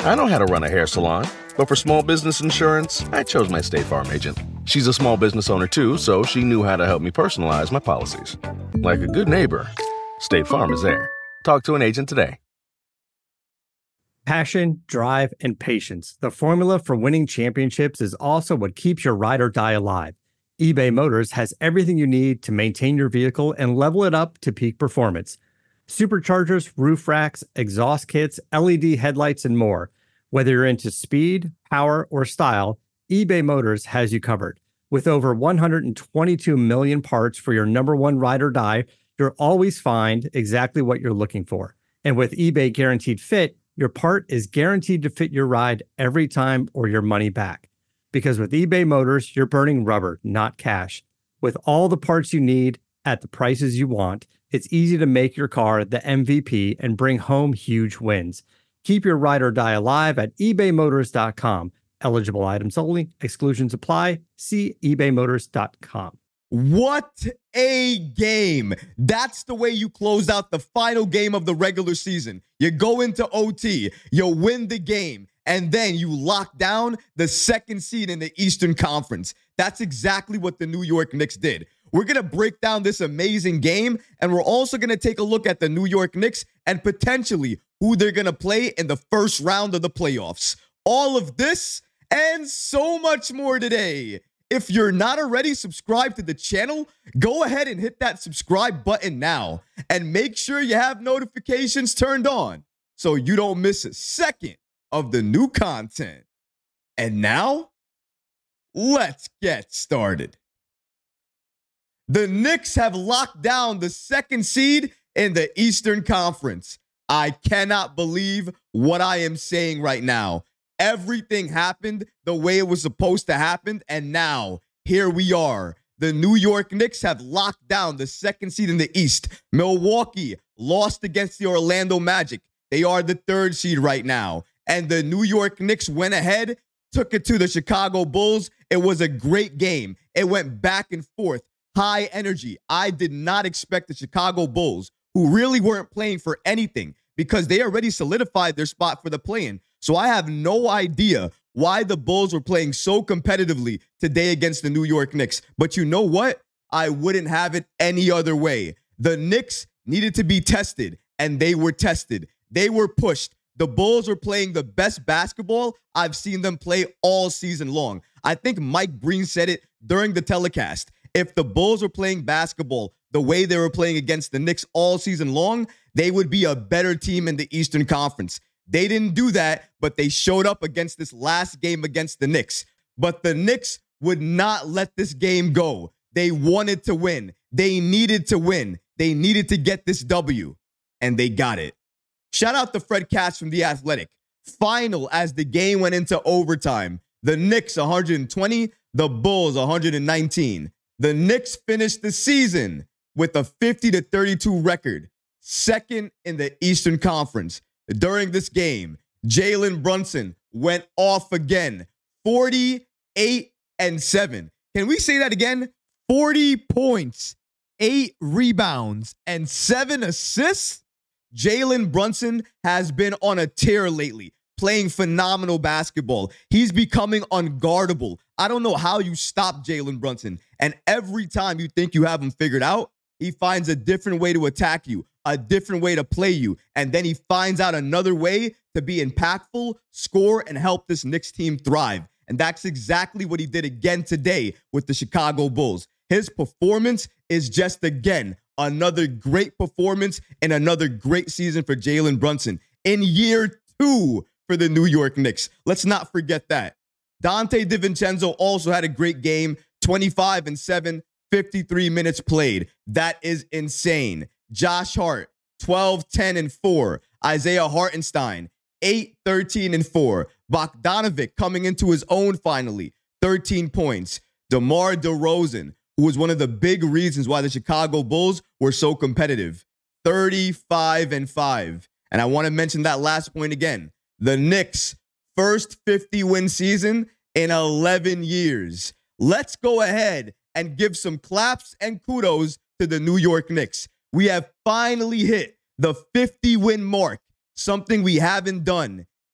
I know how to run a hair salon, but for small business insurance, I chose my State Farm agent. She's a small business owner too, so she knew how to help me personalize my policies. Like a good neighbor, State Farm is there. Talk to an agent today. Passion, drive, and patience. The formula for winning championships is also what keeps your ride or die alive. eBay Motors has everything you need to maintain your vehicle and level it up to peak performance. Superchargers, roof racks, exhaust kits, LED headlights, and more. Whether you're into speed, power, or style, eBay Motors has you covered. With over 122 million parts for your number one ride or die, you'll always find exactly what you're looking for. And with eBay Guaranteed Fit, your part is guaranteed to fit your ride every time or your money back. Because with eBay Motors, you're burning rubber, not cash. With all the parts you need at the prices you want, it's easy to make your car the MVP and bring home huge wins. Keep your ride or die alive at ebaymotors.com. Eligible items only. Exclusions apply. See ebaymotors.com. What a game. That's the way you close out the final game of the regular season. You go into OT, you win the game, and then you lock down the second seed in the Eastern Conference. That's exactly what the New York Knicks did. We're going to break down this amazing game, and we're also going to take a look at the New York Knicks and potentially who they're going to play in the first round of the playoffs. All of this and so much more today. If you're not already subscribed to the channel, go ahead and hit that subscribe button now and make sure you have notifications turned on so you don't miss a second of the new content. And now, let's get started. The Knicks have locked down the second seed in the Eastern Conference. I cannot believe what I am saying right now. Everything happened the way it was supposed to happen, and now here we are. The New York Knicks have locked down the second seed in the East. Milwaukee lost against the Orlando Magic. They are the third seed right now. And the New York Knicks went ahead, took it to the Chicago Bulls. It was a great game. It went back and forth. High energy. I did not expect the Chicago Bulls, who really weren't playing for anything because they already solidified their spot for the play-in. So I have no idea why the Bulls were playing so competitively today against the New York Knicks. But you know what? I wouldn't have it any other way. The Knicks needed to be tested, and they were tested. They were pushed. The Bulls were playing the best basketball I've seen them play all season long. I think Mike Breen said it during the telecast. If the Bulls were playing basketball the way they were playing against the Knicks all season long, they would be a better team in the Eastern Conference. They didn't do that, but they showed up against this last game against the Knicks. But the Knicks would not let this game go. They wanted to win. They needed to win. They needed to get this W, and they got it. Shout out to Fred Katz from The Athletic. Final as the game went into overtime. The Knicks 120, the Bulls 119. The Knicks finished the season with a 50-32 record, second in the Eastern Conference. During this game, Jalen Brunson went off again, 48-7. Can we say that again? 40 points, 8 rebounds, and 7 assists? Jalen Brunson has been on a tear lately, playing phenomenal basketball. He's becoming unguardable. I don't know how you stop Jalen Brunson. And every time you think you have him figured out, he finds a different way to attack you, a different way to play you. And then he finds out another way to be impactful, score, and help this Knicks team thrive. And that's exactly what he did again today with the Chicago Bulls. His performance is just, again, another great performance and another great season for Jalen Brunson in year 2 for the New York Knicks. Let's not forget that. Dante DiVincenzo also had a great game, 25-7, 53 minutes played. That is insane. Josh Hart, 12-10-4. Isaiah Hartenstein, 8-13-4. Bogdanovic coming into his own finally, 13 points. DeMar DeRozan, who was one of the big reasons why the Chicago Bulls were so competitive, 35-5. And I want to mention that last point again. The Knicks' first 50-win season in 11 years. Let's go ahead and give some claps and kudos to the New York Knicks. We have finally hit the 50-win mark, something we haven't done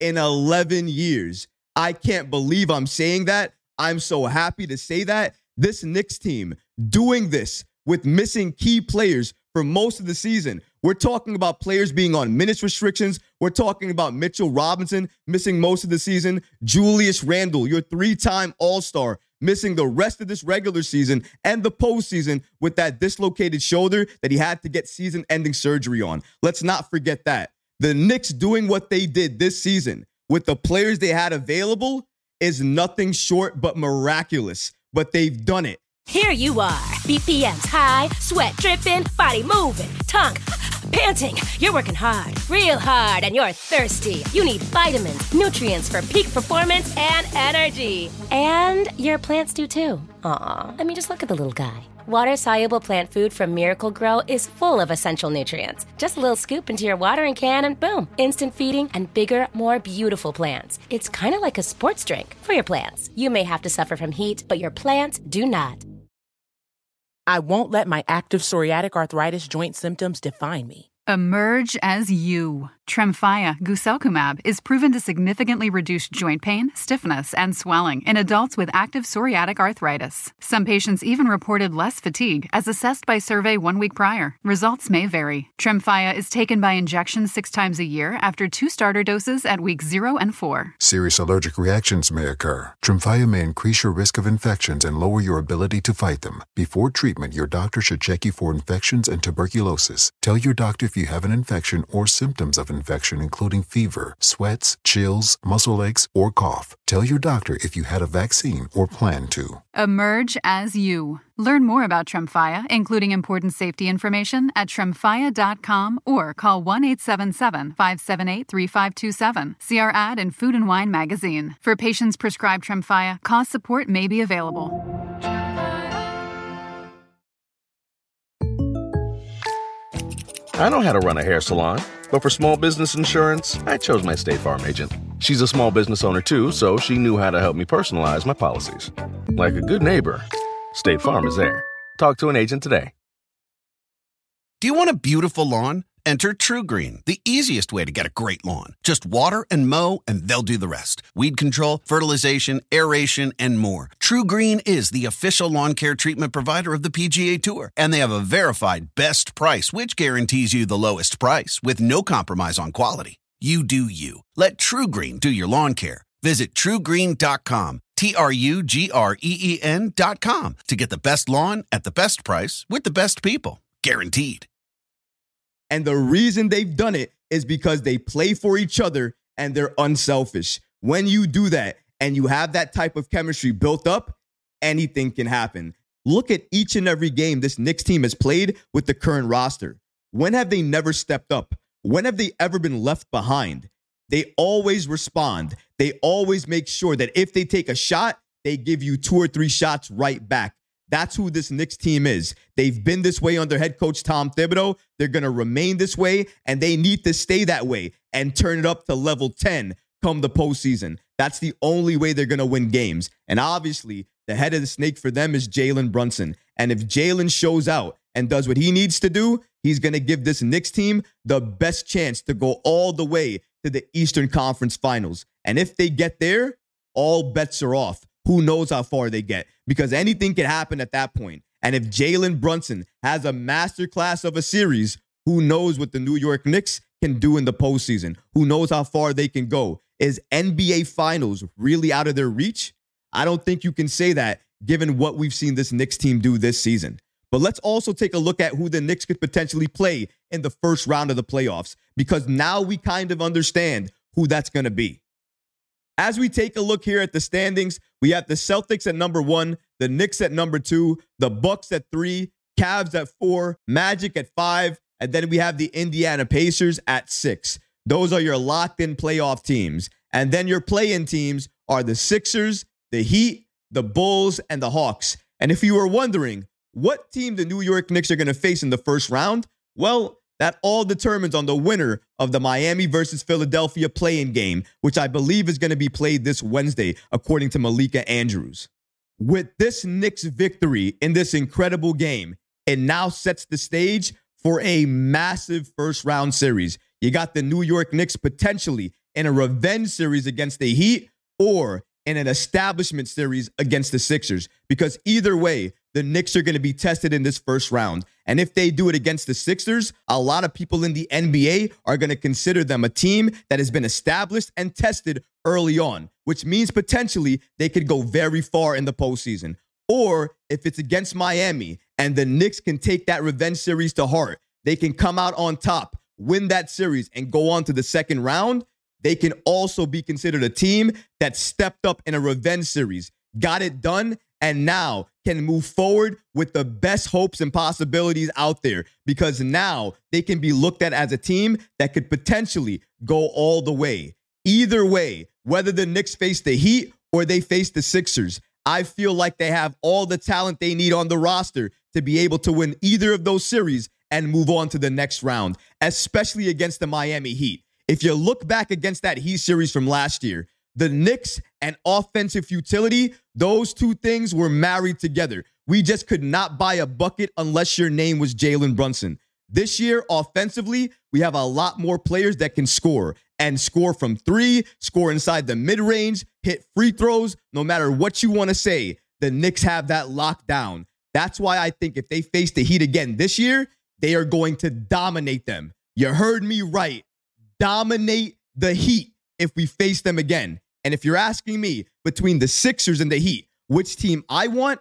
in 11 years. I can't believe I'm saying that. I'm so happy to say that. This Knicks team doing this with missing key players for most of the season. We're talking about players being on minutes restrictions. We're talking about Mitchell Robinson missing most of the season. Julius Randle, your 3-time All-Star, missing the rest of this regular season and the postseason with that dislocated shoulder that he had to get season-ending surgery on. Let's not forget that. The Knicks doing what they did this season with the players they had available is nothing short but miraculous. But they've done it. Here you are, BPMs high, sweat dripping, body moving, tongue panting. You're working hard, real hard, and you're thirsty. You need vitamins, nutrients for peak performance and energy. And your plants do too. Aw, I mean, just look at the little guy. Water-soluble plant food from Miracle-Gro is full of essential nutrients. Just a little scoop into your watering can and boom, instant feeding and bigger, more beautiful plants. It's kind of like a sports drink for your plants. You may have to suffer from heat, but your plants do not. I won't let my active psoriatic arthritis joint symptoms define me. Emerge as you. Tremfya guselkumab is proven to significantly reduce joint pain, stiffness, and swelling in adults with active psoriatic arthritis. Some patients even reported less fatigue as assessed by survey 1 week prior. Results may vary. Tremfya is taken by injection 6 times a year after 2 starter doses at weeks 0 and 4. Serious allergic reactions may occur. Tremfya may increase your risk of infections and lower your ability to fight them. Before treatment, your doctor should check you for infections and tuberculosis. Tell your doctor if you have an infection or symptoms of infection, including fever, sweats, chills, muscle aches, or cough. Tell your doctor if you had a vaccine or plan to. Emerge as you. Learn more about Tremfya, including important safety information, at tremfya.com or call 1-877-578-3527. See our ad in Food and Wine magazine. For patients prescribed Tremfya, cost support may be available. I know how to run a hair salon, but for small business insurance, I chose my State Farm agent. She's a small business owner too, so she knew how to help me personalize my policies. Like a good neighbor, State Farm is there. Talk to an agent today. Do you want a beautiful lawn? Enter TruGreen, the easiest way to get a great lawn. Just water and mow, and they'll do the rest. Weed control, fertilization, aeration, and more. TruGreen is the official lawn care treatment provider of the PGA Tour, and they have a verified best price, which guarantees you the lowest price with no compromise on quality. You do you. Let TruGreen do your lawn care. Visit TruGreen.com, TruGreen.com, to get the best lawn at the best price with the best people. Guaranteed. And the reason they've done it is because they play for each other and they're unselfish. When you do that and you have that type of chemistry built up, anything can happen. Look at each and every game this Knicks team has played with the current roster. When have they never stepped up? When have they ever been left behind? They always respond. They always make sure that if they take a shot, they give you 2 or 3 shots right back. That's who this Knicks team is. They've been this way under head coach Tom Thibodeau. They're going to remain this way, and they need to stay that way and turn it up to level 10 come the postseason. That's the only way they're going to win games. And obviously, the head of the snake for them is Jalen Brunson. And if Jalen shows out and does what he needs to do, he's going to give this Knicks team the best chance to go all the way to the Eastern Conference Finals. And if they get there, all bets are off. Who knows how far they get? Because anything can happen at that point. And if Jalen Brunson has a masterclass of a series, who knows what the New York Knicks can do in the postseason? Who knows how far they can go? Is NBA Finals really out of their reach? I don't think you can say that given what we've seen this Knicks team do this season. But let's also take a look at who the Knicks could potentially play in the first round of the playoffs, because now we kind of understand who that's going to be. As we take a look here at the standings, we have the Celtics at number 1, the Knicks at number 2, the Bucks at 3, Cavs at 4, Magic at 5, and then we have the Indiana Pacers at 6. Those are your locked-in playoff teams. And then your play-in teams are the Sixers, the Heat, the Bulls, and the Hawks. And if you were wondering what team the New York Knicks are going to face in the first round, well, that all determines on the winner of the Miami versus Philadelphia play-in game, which I believe is going to be played this Wednesday, according to Malika Andrews. With this Knicks victory in this incredible game, it now sets the stage for a massive first-round series. You got the New York Knicks potentially in a revenge series against the Heat or in an establishment series against the Sixers. Because either way, the Knicks are going to be tested in this first round. And if they do it against the Sixers, a lot of people in the NBA are going to consider them a team that has been established and tested early on, which means potentially they could go very far in the postseason. Or if it's against Miami and the Knicks can take that revenge series to heart, they can come out on top, win that series, and go on to the second round, they can also be considered a team that stepped up in a revenge series, got it done, and now can move forward with the best hopes and possibilities out there, because now they can be looked at as a team that could potentially go all the way. Either way, whether the Knicks face the Heat or they face the Sixers, I feel like they have all the talent they need on the roster to be able to win either of those series and move on to the next round, especially against the Miami Heat. If you look back against that Heat series from last year, the Knicks and offensive futility, those two things were married together. We just could not buy a bucket unless your name was Jalen Brunson. This year, offensively, we have a lot more players that can score and score from three, score inside the mid-range, hit free throws. No matter what you want to say, the Knicks have that locked down. That's why I think if they face the Heat again this year, they are going to dominate them. You heard me right. Dominate the Heat if we face them again. And if you're asking me between the Sixers and the Heat, which team I want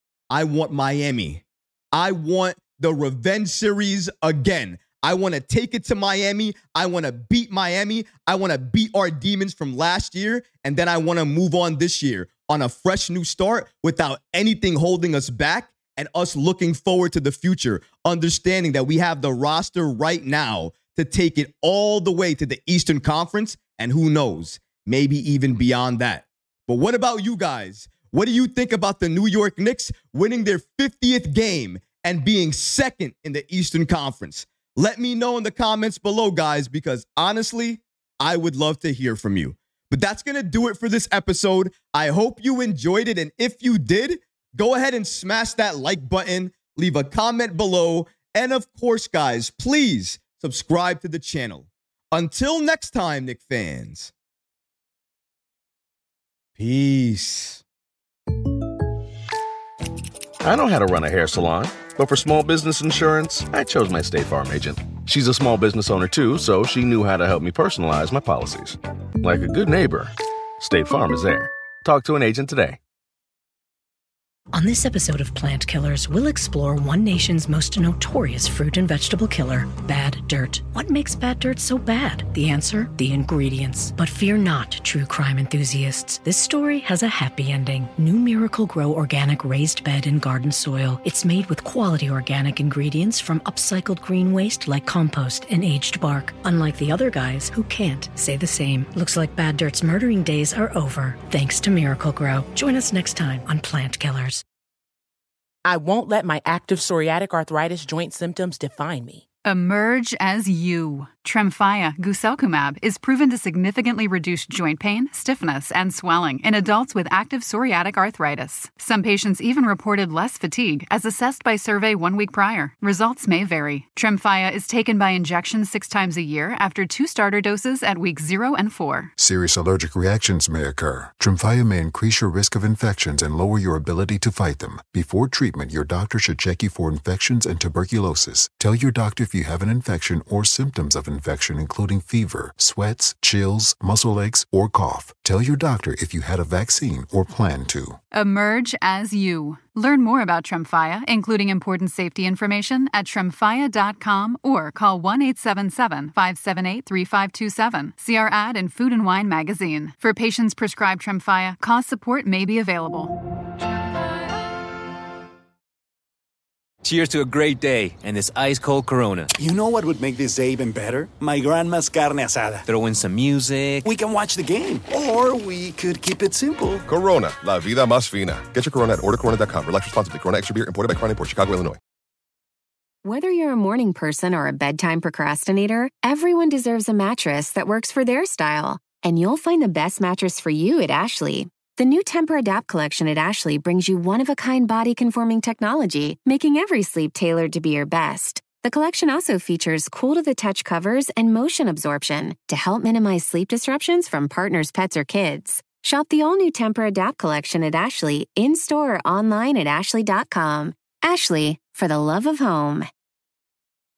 Miami. I want the revenge series again. I want to take it to Miami. I want to beat Miami. I want to beat our demons from last year. And then I want to move on this year on a fresh new start without anything holding us back and us looking forward to the future, understanding that we have the roster right now to take it all the way to the Eastern Conference, and who knows, maybe even beyond that. But what about you guys? What do you think about the New York Knicks winning their 50th game and being second in the Eastern Conference? Let me know in the comments below, guys, because honestly, I would love to hear from you. But that's going to do it for this episode. I hope you enjoyed it, and if you did, go ahead and smash that like button, leave a comment below, and of course, guys, please subscribe to the channel. Until next time, Knick fans. Peace. I know how to run a hair salon, but for small business insurance, I chose my State Farm agent. She's a small business owner too, so she knew how to help me personalize my policies. Like a good neighbor, State Farm is there. Talk to an agent today. On this episode of Plant Killers, we'll explore one nation's most notorious fruit and vegetable killer, bad dirt. What makes bad dirt so bad? The answer? The ingredients. But fear not, true crime enthusiasts. This story has a happy ending. New Miracle-Gro organic raised bed and garden soil. It's made with quality organic ingredients from upcycled green waste like compost and aged bark. Unlike the other guys who can't say the same. Looks like bad dirt's murdering days are over, thanks to Miracle-Gro. Join us next time on Plant Killers. I won't let my active psoriatic arthritis joint symptoms define me. Emerge as you. Tremfya guselkumab is proven to significantly reduce joint pain, stiffness, and swelling in adults with active psoriatic arthritis. Some patients even reported less fatigue as assessed by survey 1 week prior. Results may vary. Tremfya is taken by injection 6 times a year after 2 starter doses at weeks 0 and 4. Serious allergic reactions may occur. Tremfya may increase your risk of infections and lower your ability to fight them. Before treatment, your doctor should check you for infections and tuberculosis. Tell your doctor if you have an infection or symptoms of infection, including fever, sweats, chills, muscle aches, or cough. Tell your doctor if you had a vaccine or plan to. Emerge as you. Learn more about Tremfya, including important safety information, at tremfya.com or call 1-877-578-3527. See our ad in Food and Wine magazine. For patients prescribed Tremfya, cost support may be available. Cheers to a great day and this ice-cold Corona. You know what would make this day even better? My grandma's carne asada. Throw in some music. We can watch the game. Or we could keep it simple. Corona, la vida más fina. Get your Corona at ordercorona.com. Relax responsibly. Corona Extra Beer, imported by Crown Imports, Chicago, Illinois. Whether you're a morning person or a bedtime procrastinator, everyone deserves a mattress that works for their style. And you'll find the best mattress for you at Ashley. The new Tempur-Adapt collection at Ashley brings you one-of-a-kind body-conforming technology, making every sleep tailored to be your best. The collection also features cool-to-the-touch covers and motion absorption to help minimize sleep disruptions from partners, pets, or kids. Shop the all-new Tempur-Adapt collection at Ashley, in-store or online at ashley.com. Ashley, for the love of home.